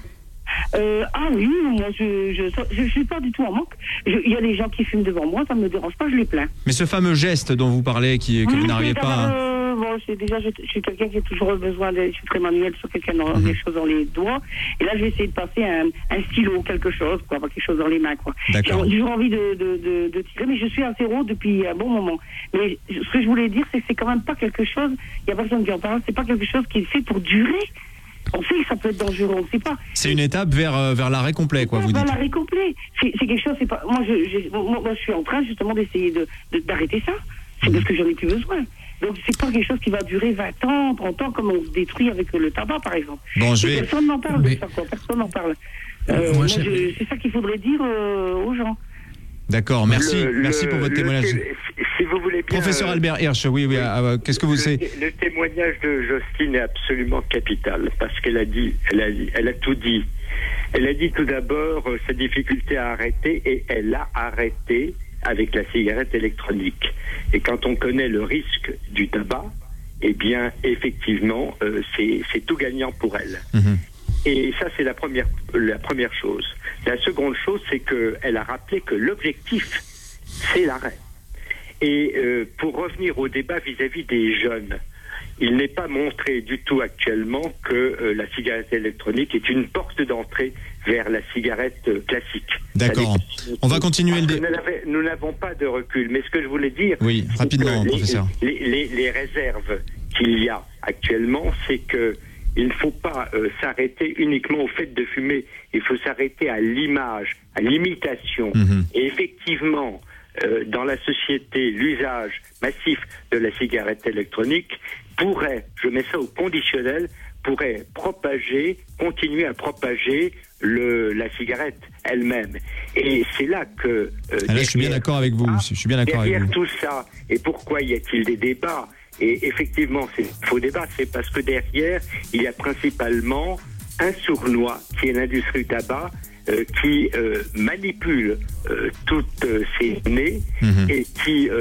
Ah oui, moi je suis pas du tout en manque. Il y a des gens qui fument devant moi, ça me dérange pas, je les plains. Mais ce fameux geste dont vous parlez, que vous n'arrivez pas à... Bon, je suis quelqu'un qui a toujours besoin je suis très manuel sur quelqu'un des choses dans les doigts. Et là, je vais essayer de passer un stylo, quelque chose, quoi, quelque chose dans les mains, quoi. D'accord. J'ai toujours envie de tirer, mais je suis à 0 depuis un bon moment. Mais ce que je voulais dire, c'est que c'est quand même pas quelque chose, il y a personne qui en parle, c'est pas quelque chose qui est fait pour durer. On sait que ça peut être dangereux, on ne sait pas. C'est une étape vers l'arrêt complet, quoi, vous dites. Vers l'arrêt complet. C'est quelque chose, c'est pas. Moi, je suis en train justement d'essayer d'arrêter ça. C'est parce que j'en ai plus besoin. Donc, c'est pas quelque chose qui va durer 20 ans, 30 ans, comme on se détruit avec le tabac, par exemple. Bon, personne n'en parle de ça, quoi. Personne n'en parle. C'est ça qu'il faudrait dire aux gens. D'accord, merci pour votre témoignage. Si vous voulez bien, Professeur Albert Hirsch, oui. Qu'est-ce que vous savez? Le témoignage de Jocelyne est absolument capital parce qu'elle a tout dit. Elle a dit tout d'abord sa difficulté à arrêter et elle a arrêté avec la cigarette électronique. Et quand on connaît le risque du tabac, eh bien effectivement, c'est tout gagnant pour elle. Mm-hmm. Et ça, c'est la première chose. La seconde chose, c'est qu'elle a rappelé que l'objectif, c'est l'arrêt. Et pour revenir au débat vis-à-vis des jeunes, il n'est pas montré du tout actuellement que la cigarette électronique est une porte d'entrée vers la cigarette classique. D'accord. On va continuer le débat. Nous n'avons pas de recul. Mais ce que je voulais dire... Oui, rapidement, professeur. Les réserves qu'il y a actuellement, c'est que il ne faut pas s'arrêter uniquement au fait de fumer. Il faut s'arrêter à l'image, à l'imitation. Mm-hmm. Et effectivement, dans la société, l'usage massif de la cigarette électronique pourrait, je mets ça au conditionnel, pourrait continuer à propager la cigarette elle-même. Et c'est là que... là, je suis bien d'accord avec vous. Derrière tout ça, et pourquoi y a-t-il des débats ? Et effectivement, c'est faux débat, c'est parce que derrière, il y a principalement un sournois qui est l'industrie du tabac qui manipule toutes ces données et qui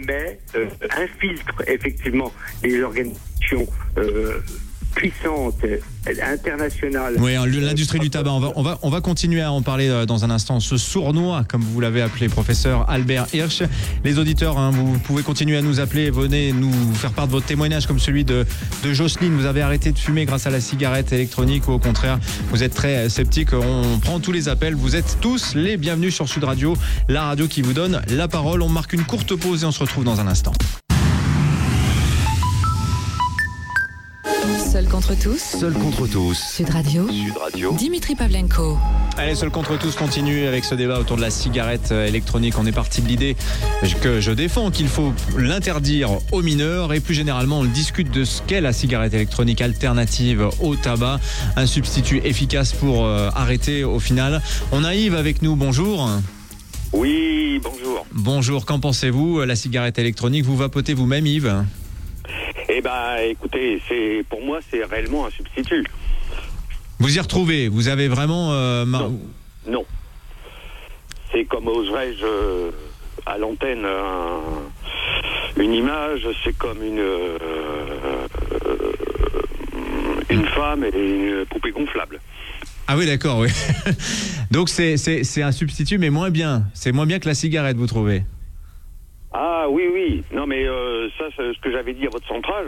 infiltre effectivement des organisations puissante, internationale. Oui, l'industrie du tabac, on va continuer à en parler dans un instant. Ce sournois, comme vous l'avez appelé, professeur Albert Hirsch. Les auditeurs, vous pouvez continuer à nous appeler, venez nous faire part de votre témoignage comme celui de Jocelyne. Vous avez arrêté de fumer grâce à la cigarette électronique ou au contraire, vous êtes très sceptique. On prend tous les appels. Vous êtes tous les bienvenus sur Sud Radio, la radio qui vous donne la parole. On marque une courte pause et on se retrouve dans un instant. Seul contre tous. Seul contre tous. Sud Radio. Dimitri Pavlenko. Allez, Seul contre tous continue avec ce débat autour de la cigarette électronique. On est parti de l'idée que je défends qu'il faut l'interdire aux mineurs et plus généralement on discute de ce qu'est la cigarette électronique alternative au tabac, un substitut efficace pour arrêter au final. On a Yves avec nous, bonjour. Oui, bonjour. Bonjour, qu'en pensez-vous, la cigarette électronique? Vous vapotez vous-même, Yves? Eh ben, écoutez, pour moi, c'est réellement un substitut. Vous y retrouvez? Vous avez vraiment... Non. C'est comme oserais-je à l'antenne une image, c'est comme une femme et une poupée gonflable. Ah oui, d'accord, oui. Donc c'est un substitut, mais moins bien. C'est moins bien que la cigarette, vous trouvez? Ah oui. Non, mais ça, c'est ce que j'avais dit à votre centrale,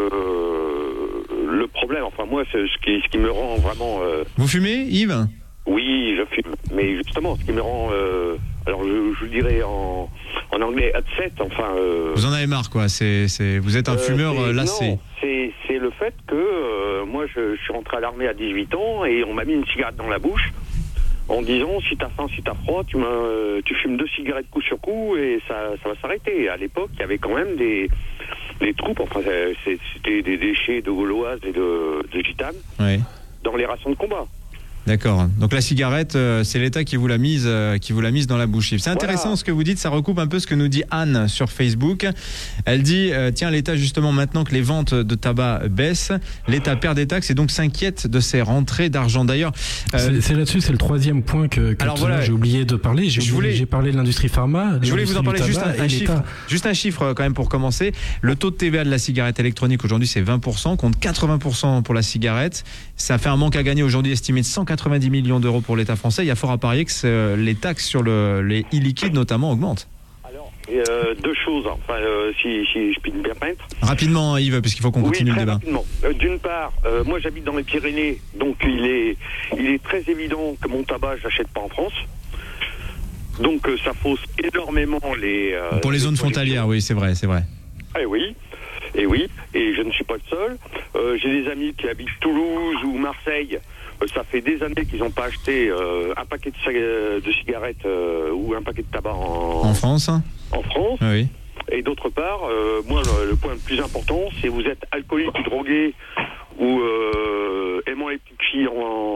le problème, enfin moi, c'est ce qui me rend vraiment... Vous fumez, Yves? Oui, je fume. Mais justement, ce qui me rend... alors, je dirais en anglais upset, enfin... Vous en avez marre, quoi. Vous êtes un fumeur lassé. Non, c'est le fait que moi, je suis rentré à l'armée à 18 ans et on m'a mis une cigarette dans la bouche en disant, si t'as faim, si t'as froid, tu fumes 2 cigarettes coup sur coup et ça va s'arrêter. Et à l'époque, il y avait quand même des troupes, enfin, c'était des déchets de Gauloises et de Gitanes dans les rations de combat. D'accord. Donc la cigarette, c'est l'État qui vous l'a mise dans la bouche. C'est intéressant ce que vous dites, ça recoupe un peu ce que nous dit Anne sur Facebook. Elle dit tiens, l'État, justement, maintenant que les ventes de tabac baissent, l'État perd des taxes et donc s'inquiète de ses rentrées d'argent. D'ailleurs, c'est là-dessus, c'est le 3e point que j'ai oublié de parler. J'ai parlé de l'industrie pharma. Je voulais vous en parler, juste un chiffre quand même pour commencer. Le taux de TVA de la cigarette électronique aujourd'hui, c'est 20%, contre 80% pour la cigarette. Ça fait un manque à gagner aujourd'hui estimé de 190 millions d'euros pour l'État français. Il y a fort à parier que les taxes sur les e-liquides notamment augmentent. Alors, 2 choses, enfin, si je puis me permettre. Rapidement, Yves, parce qu'il faut qu'on continue le débat. Rapidement. D'une part, moi j'habite dans les Pyrénées, donc il est très évident que mon tabac, je l'achète pas en France. Donc ça fausse énormément les... pour les zones frontalières, oui, c'est vrai. Eh oui, et je ne suis pas le seul. J'ai des amis qui habitent Toulouse ou Marseille. Ça fait des années qu'ils n'ont pas acheté un paquet de cigarettes ou un paquet de tabac en France. En France. Oui. Et d'autre part, moi, le point le plus important, c'est vous êtes alcoolique ou drogué ou aimant les petites filles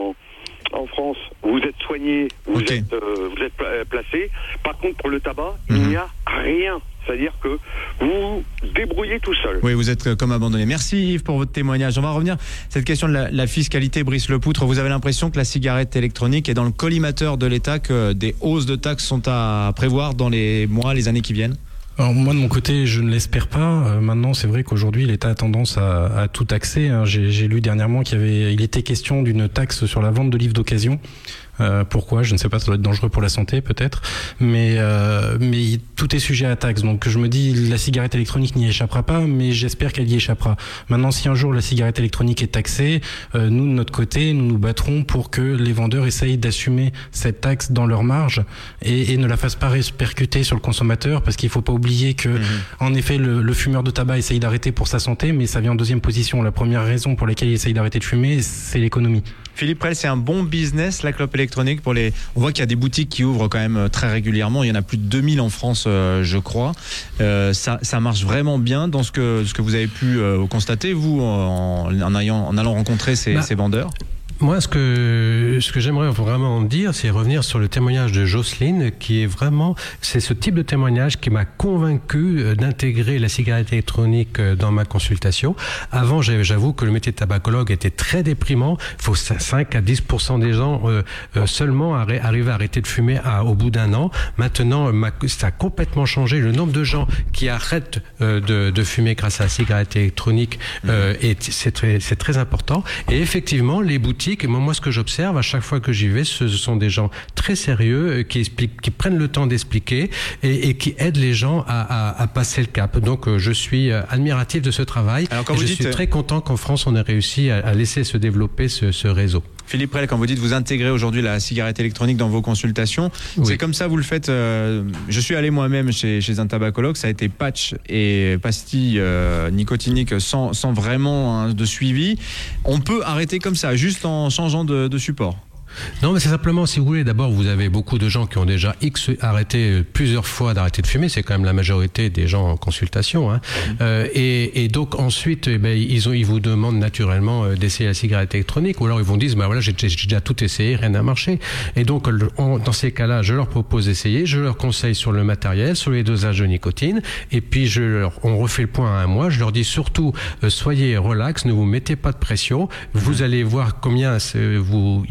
en France, vous êtes soigné, vous êtes placé. Par contre, pour le tabac, il n'y a rien. C'est-à-dire que vous débrouillez tout seul. Oui, vous êtes comme abandonné. Merci Yves pour votre témoignage. On va revenir à cette question de la fiscalité. Brice Lepoutre, vous avez l'impression que la cigarette électronique est dans le collimateur de l'État, que des hausses de taxes sont à prévoir dans les mois, les années qui viennent? Alors moi de mon côté, je ne l'espère pas. Maintenant, c'est vrai qu'aujourd'hui, l'État a tendance à tout taxer. J'ai lu dernièrement il était question d'une taxe sur la vente de livres d'occasion. Pourquoi? Je ne sais pas, ça doit être dangereux pour la santé peut-être, mais tout est sujet à taxe. Donc je me dis, la cigarette électronique n'y échappera pas, mais j'espère qu'elle y échappera. Maintenant, si un jour la cigarette électronique est taxée, nous de notre côté, nous nous battrons pour que les vendeurs essayent d'assumer cette taxe dans leur marge et ne la fassent pas répercuter sur le consommateur, parce qu'il ne faut pas oublier que, en effet, le fumeur de tabac essaye d'arrêter pour sa santé, mais ça vient en deuxième position. La première raison pour laquelle il essaye d'arrêter de fumer, c'est l'économie. Philippe Prel, c'est un bon business, la clope électronique pour les... On voit qu'il y a des boutiques qui ouvrent quand même très régulièrement. Il y en a plus de 2000 en France, je crois. Ça marche vraiment bien dans ce que vous avez pu constater, vous, en allant rencontrer ces vendeurs. Moi, ce que j'aimerais vraiment dire, c'est revenir sur le témoignage de Jocelyne, qui est vraiment, c'est ce type de témoignage qui m'a convaincu d'intégrer la cigarette électronique dans ma consultation. Avant, j'avoue que le métier de tabacologue était très déprimant. Il faut 5 à 10% des gens seulement arrivent à arrêter de fumer au bout d'un an. Maintenant, ça a complètement changé. Le nombre de gens qui arrêtent de fumer grâce à la cigarette électronique, c'est très important. Et effectivement, les boutiques, et moi, ce que j'observe à chaque fois que j'y vais, ce sont des gens très sérieux qui prennent le temps d'expliquer et qui aident les gens à passer le cap. Donc, je suis admiratif de ce travail. Alors, je suis très content qu'en France, on ait réussi à laisser se développer ce réseau. Philippe Prel, quand vous dites vous intégrez aujourd'hui la cigarette électronique dans vos consultations, c'est comme ça vous le faites. Je suis allé moi-même chez un ça a été patch et pastilles nicotiniques sans vraiment de suivi. On peut arrêter comme ça, juste en changeant de support. Non, mais c'est simplement, si vous voulez, d'abord, vous avez beaucoup de gens qui ont déjà arrêté plusieurs fois d'arrêter de fumer. C'est quand même la majorité des gens en consultation. Hein. Et donc, ensuite, ils vous demandent naturellement d'essayer la cigarette électronique. Ou alors, ils vont dire, voilà, j'ai déjà tout essayé, rien n'a marché. Et donc, dans ces cas-là, je leur propose d'essayer. Je leur conseille sur le matériel, sur les dosages de nicotine. Et puis, on refait le point à un mois. Je leur dis surtout, soyez relax, ne vous mettez pas de pression. Vous allez voir combien il vous reste de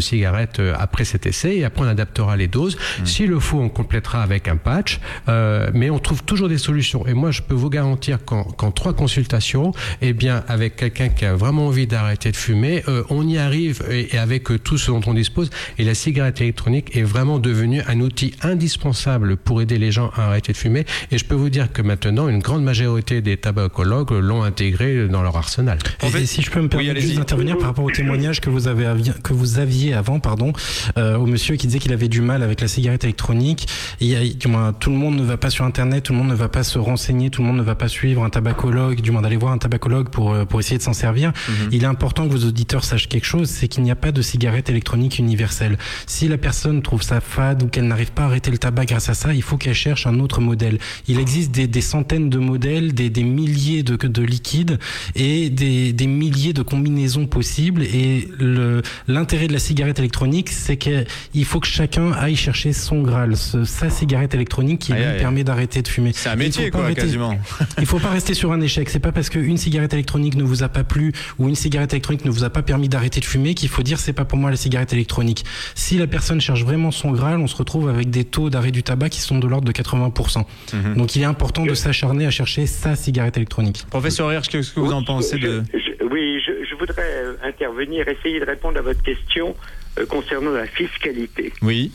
cigarettes après cet essai, et après on adaptera les doses. S'il le faut, on complétera avec un patch, mais on trouve toujours des solutions. Et moi, je peux vous garantir qu'en 3 consultations, eh bien, avec quelqu'un qui a vraiment envie d'arrêter de fumer, on y arrive, et avec tout ce dont on dispose. Et la cigarette électronique est vraiment devenue un outil indispensable pour aider les gens à arrêter de fumer. Et je peux vous dire que maintenant, une grande majorité des tabacologues l'ont intégré dans leur arsenal. Et si je peux me permettre juste d'intervenir par rapport au témoignage que vous aviez avant, au monsieur qui disait qu'il avait du mal avec la cigarette électronique. Tout le monde ne va pas sur Internet, tout le monde ne va pas se renseigner, tout le monde ne va pas suivre un tabacologue, du moins d'aller voir un tabacologue pour essayer de s'en servir. Il est important que vos auditeurs sachent quelque chose, c'est qu'il n'y a pas de cigarette électronique universelle. Si la personne trouve ça fade ou qu'elle n'arrive pas à arrêter le tabac grâce à ça, il faut qu'elle cherche un autre modèle. Il existe des centaines de modèles, des milliers de liquides et des milliers de combinaisons possibles. Et l'intérêt de la cigarette électronique, c'est qu'il faut que chacun aille chercher son Graal, sa cigarette électronique qui lui permet d'arrêter de fumer. C'est un métier, quasiment. Il faut pas rester sur un échec. C'est pas parce qu'une cigarette électronique ne vous a pas plu ou une cigarette électronique ne vous a pas permis d'arrêter de fumer qu'il faut dire c'est pas pour moi la cigarette électronique. Si la personne cherche vraiment son Graal, on se retrouve avec des taux d'arrêt du tabac qui sont de l'ordre de 80%. Donc il est important de s'acharner à chercher sa cigarette électronique. Professeur Hirsch, qu'est-ce que vous en pensez je voudrais intervenir, essayer de répondre à votre question concernant la fiscalité. Oui.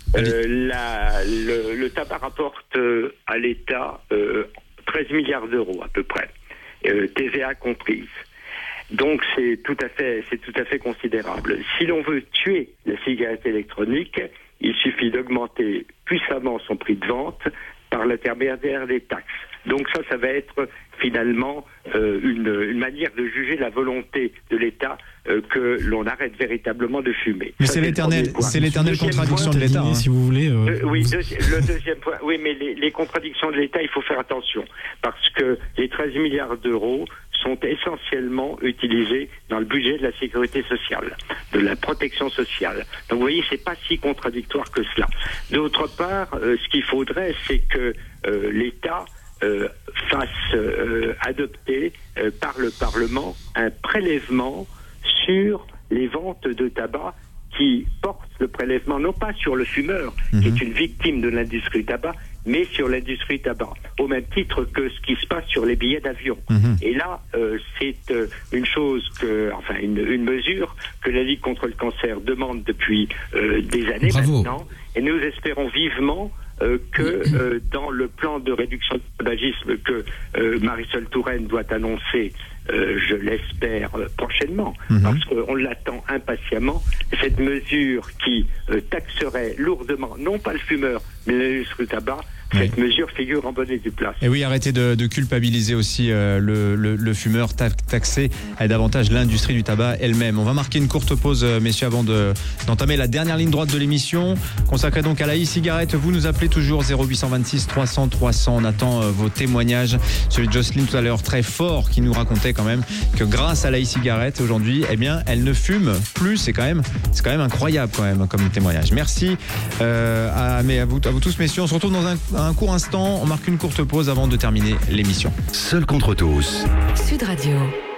Le tabac rapporte à l'État 13 milliards d'euros à peu près, TVA comprise. Donc c'est tout à fait considérable. Si l'on veut tuer la cigarette électronique, il suffit d'augmenter puissamment son prix de vente par l'intermédiaire des taxes. Donc ça va être finalement une manière de juger la volonté de l'État que l'on arrête véritablement de fumer. Mais c'est l'éternelle contradiction de l'État. Si vous voulez. Oui, le deuxième point. Oui, mais les contradictions de l'État, il faut faire attention parce que les 13 milliards d'euros sont essentiellement utilisés dans le budget de la sécurité sociale, de la protection sociale. Donc vous voyez, c'est pas si contradictoire que cela. D'autre part, ce qu'il faudrait, c'est que l'État fasse adopter par le Parlement un prélèvement sur les ventes de tabac qui porte le prélèvement non pas sur le fumeur, qui est une victime de l'industrie tabac, mais sur l'industrie tabac, au même titre que ce qui se passe sur les billets d'avion. Et là, c'est une mesure que la Ligue contre le cancer demande depuis des années maintenant, et nous espérons vivement que dans le plan de réduction du tabagisme que Marisol Touraine doit annoncer, je l'espère prochainement, parce qu'on l'attend impatiemment, cette mesure qui taxerait lourdement, non pas le fumeur, mais l'industrie du tabac, cette mesure figure en bonne et due place. Et oui, arrêtez de culpabiliser aussi le fumeur, taxer davantage l'industrie du tabac elle-même. On va marquer une courte pause, messieurs, avant d'entamer la dernière ligne droite de l'émission, consacrée donc à la e-cigarette. Vous nous appelez toujours 0826 300 300. On attend vos témoignages. Celui de Jocelyne tout à l'heure, très fort, qui nous racontait quand même que grâce à la e-cigarette, aujourd'hui, eh bien, elle ne fume plus. C'est quand même incroyable quand même comme témoignage. Merci à vous tous, messieurs. On se retrouve dans un court instant. On marque une courte pause avant de terminer l'émission. Seul contre tous. Sud Radio.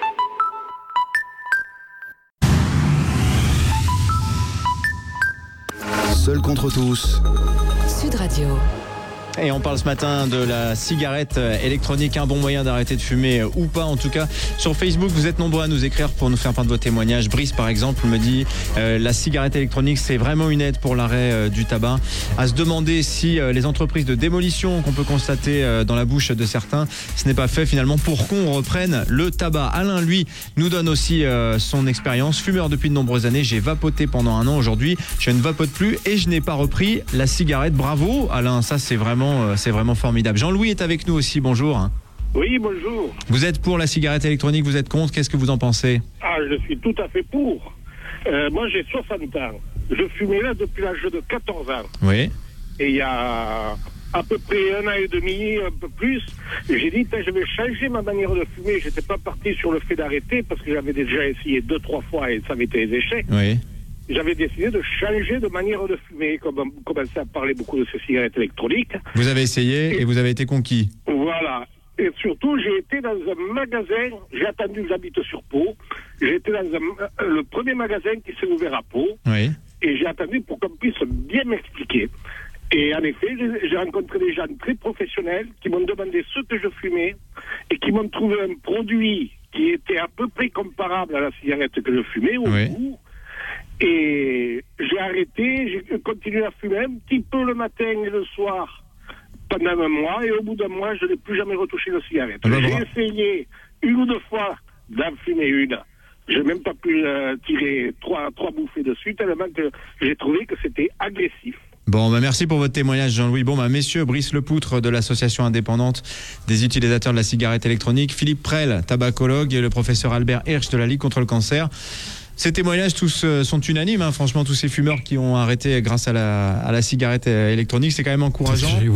Seul contre tous. Sud Radio. Et on parle ce matin de la cigarette électronique, un bon moyen d'arrêter de fumer ou pas. En tout cas, sur Facebook, vous êtes nombreux à nous écrire pour nous faire part de vos témoignages. Brice, par exemple, me dit la cigarette électronique, c'est vraiment une aide pour l'arrêt du tabac. À se demander si les entreprises de démolition qu'on peut constater dans la bouche de certains, ce n'est pas fait finalement pour qu'on reprenne le tabac. Alain, lui, nous donne aussi son expérience. Fumeur depuis de nombreuses années, j'ai vapoté pendant 1 an. Aujourd'hui, je ne vapote plus et je n'ai pas repris la cigarette. Bravo, Alain, ça c'est vraiment formidable. Jean-Louis est avec nous aussi, bonjour. Oui, bonjour. Vous êtes pour la cigarette électronique, vous êtes contre, qu'est-ce que vous en pensez? Je suis tout à fait pour. Moi j'ai 60 ans. Je fumais là depuis l'âge de 14 ans. Oui. Et il y a à peu près 1 an et demi, un peu plus, j'ai dit je vais changer ma manière de fumer. J'étais pas parti sur le fait d'arrêter parce que j'avais déjà essayé 2-3 fois et ça avait été des échecs. Oui. J'avais décidé de changer de manière de fumer, comme on commençait à parler beaucoup de ces cigarettes électroniques. Vous avez essayé et vous avez été conquis. Voilà. Et surtout, j'ai été dans un magasin, j'ai attendu que j'habite sur Pau, j'ai été dans le premier magasin qui s'est ouvert à Pau. Oui. et j'ai attendu pour qu'on puisse bien m'expliquer. Et en effet, j'ai rencontré des gens très professionnels qui m'ont demandé ce que je fumais et qui m'ont trouvé un produit qui était à peu près comparable à la cigarette que je fumais au goût. Et j'ai arrêté, j'ai continué à fumer un petit peu le matin et le soir pendant un mois, et au bout d'un mois, je n'ai plus jamais retouché de cigarette. J'ai essayé une ou deux fois d'en fumer une. J'ai même pas pu tirer trois bouffées dessus, tellement que j'ai trouvé que c'était agressif. Bon, merci pour votre témoignage, Jean-Louis. Bon, messieurs, Brice Lepoutre de l'association indépendante des utilisateurs de la cigarette électronique, Philippe Prel, tabacologue, et le professeur Albert Hirsch de la Ligue contre le cancer. Ces témoignages tous sont unanimes, hein. Franchement, tous ces fumeurs qui ont arrêté grâce à la cigarette électronique, c'est quand même encourageant. Ce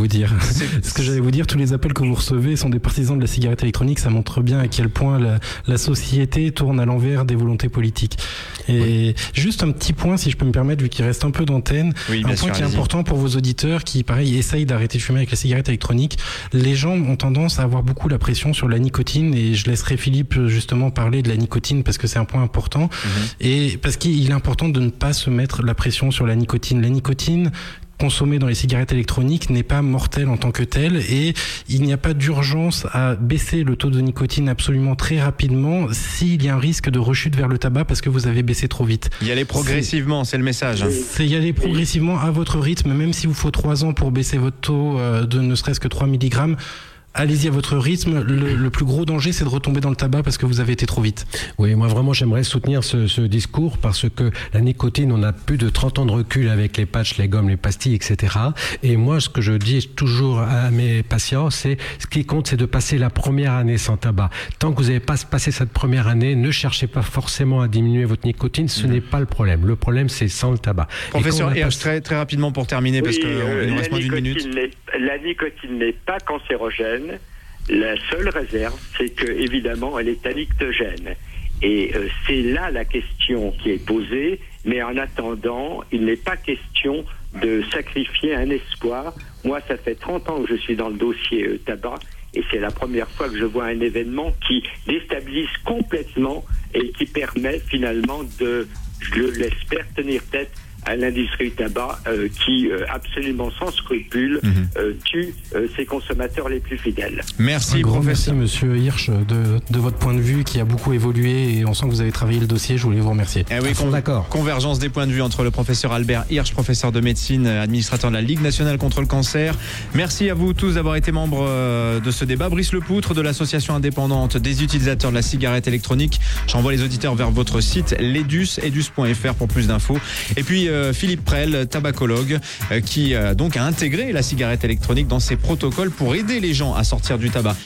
que j'allais vous dire, tous les appels que vous recevez sont des partisans de la cigarette électronique, ça montre bien à quel point la société tourne à l'envers des volontés politiques. Et juste un petit point, si je peux me permettre, vu qu'il reste un peu d'antenne, un point qui est important pour vos auditeurs qui, pareil, essayent d'arrêter de fumer avec la cigarette électronique. Les gens ont tendance à avoir beaucoup la pression sur la nicotine, et je laisserai Philippe justement parler de la nicotine parce que c'est un point important. Et parce qu'il est important de ne pas se mettre la pression sur la nicotine. La nicotine consommée dans les cigarettes électroniques n'est pas mortelle en tant que telle, et il n'y a pas d'urgence à baisser le taux de nicotine absolument très rapidement s'il y a un risque de rechute vers le tabac parce que vous avez baissé trop vite. Y aller progressivement, c'est le message. C'est y aller progressivement à votre rythme, même s'il vous faut 3 ans pour baisser votre taux de ne serait-ce que 3 mg. Allez-y à votre rythme. Le plus gros danger, c'est de retomber dans le tabac parce que vous avez été trop vite. Oui, moi vraiment, j'aimerais soutenir ce discours parce que la nicotine, on a plus de 30 ans de recul avec les patchs, les gommes, les pastilles, etc. Et moi, ce que je dis toujours à mes patients, c'est ce qui compte, c'est de passer la première année sans tabac. Tant que vous n'avez pas passé cette première année, ne cherchez pas forcément à diminuer votre nicotine. Ce n'est pas le problème. Le problème, c'est sans le tabac. Professeur Hirsch, très rapidement pour terminer, parce qu'il nous reste moins d'une minute. La nicotine n'est pas cancérogène. La seule réserve, c'est que évidemment, elle est addictogène. Et c'est là la question qui est posée. Mais en attendant, il n'est pas question de sacrifier un espoir. Moi, ça fait 30 ans que je suis dans le dossier tabac. Et c'est la première fois que je vois un événement qui déstabilise complètement et qui permet finalement de, je l'espère, tenir tête à l'industrie du tabac qui, absolument sans scrupule, tue ses consommateurs les plus fidèles. Merci, professeur. Merci, monsieur Hirsch, de votre point de vue qui a beaucoup évolué, et on sent que vous avez travaillé le dossier. Je voulais vous remercier. Oui, d'accord. Convergence des points de vue entre le professeur Albert Hirsch, professeur de médecine, administrateur de la Ligue nationale contre le cancer. Merci à vous tous d'avoir été membres de ce débat. Brice Lepoutre de l'association indépendante des utilisateurs de la cigarette électronique. J'envoie les auditeurs vers votre site ledus.fr pour plus d'infos. Et puis Philippe Prel, tabacologue, qui donc a intégré la cigarette électronique dans ses protocoles pour aider les gens à sortir du tabac.